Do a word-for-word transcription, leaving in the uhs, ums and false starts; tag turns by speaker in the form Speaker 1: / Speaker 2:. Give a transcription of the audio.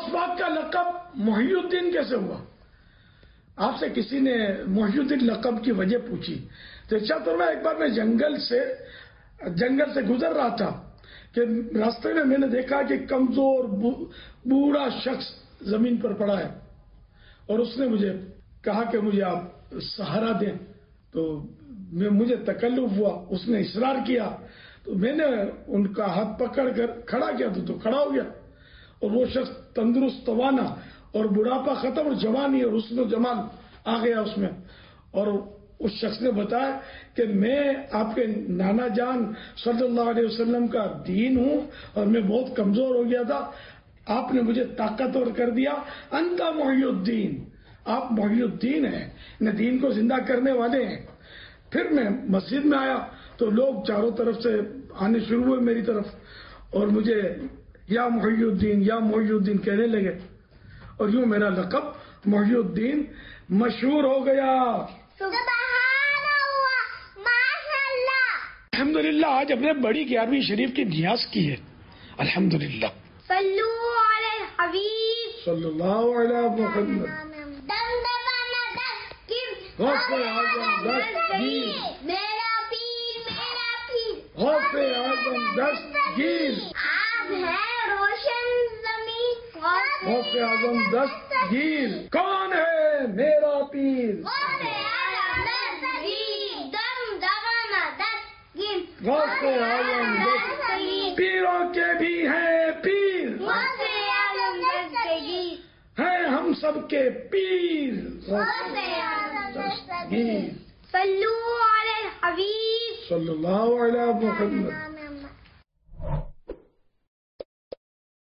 Speaker 1: غوث پاک کا لقب محی الدین کیسے ہوا؟ آپ سے کسی نے محی الدین لقب کی وجہ پوچھی تو ارشاد فرمایا ایک بار میں جنگل سے جنگل سے گزر رہا تھا کہ راستے میں میں نے دیکھا کہ کمزور بوڑھا شخص زمین پر پڑا ہے اور اس نے مجھے کہا کہ مجھے آپ سہارا دیں. تو میں مجھے تکلف ہوا, اس نے اصرار کیا تو میں نے ان کا ہاتھ پکڑ کر کھڑا کیا تو تو کھڑا ہو گیا. اور وہ شخص تندرست توانا اور بڑھاپا ختم اور جوانی اور حسن و جمال آ گیا اس میں. اور اس شخص نے بتایا کہ میں آپ کے نانا جان صلی اللہ علیہ وسلم کا دین ہوں اور میں بہت کمزور ہو گیا تھا, آپ نے مجھے طاقتور کر دیا. انت محی الدین, آپ محی الدین ہیں, نے دین کو زندہ کرنے والے ہیں. پھر میں مسجد میں آیا تو لوگ چاروں طرف سے آنے شروع ہوئے میری طرف اور مجھے یا محی الدین یا محی الدین کہنے لگے اور یوں میرا لقب محی الدین مشہور ہو گیا.
Speaker 2: سبحان اللہ, ماشاء اللہ.
Speaker 1: الحمدللہ آج اپنے بڑی گیارہویں شریف کی نیاز کی ہے. الحمدللہ.
Speaker 2: صلو علی الحبیب
Speaker 1: صلی اللہ علیہ محمد.
Speaker 2: دمدمہ دستگیر,
Speaker 1: غوث اعظم دستگیر,
Speaker 2: میرا پیر میرا پیر,
Speaker 1: غوث اعظم دستگیر,
Speaker 2: آپ ہیں روشن زمین,
Speaker 1: غوث اعظم دستگیر. کون ہے میرا پیر؟
Speaker 2: غوث اعظم دستگیر, دمدمہ دستگیر,
Speaker 1: غوث اعظم دستگیر. پیروں کے بھی ہیں پیر,
Speaker 2: غوث اعظم دستگیر,
Speaker 1: ہیں ہم سب کے پیر.
Speaker 2: غوث اعظم
Speaker 1: دستگیر.
Speaker 2: صلو علی الحبیب
Speaker 1: صلی اللہ علیہ محمد.